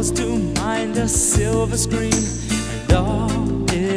was to mind a silver screen, and all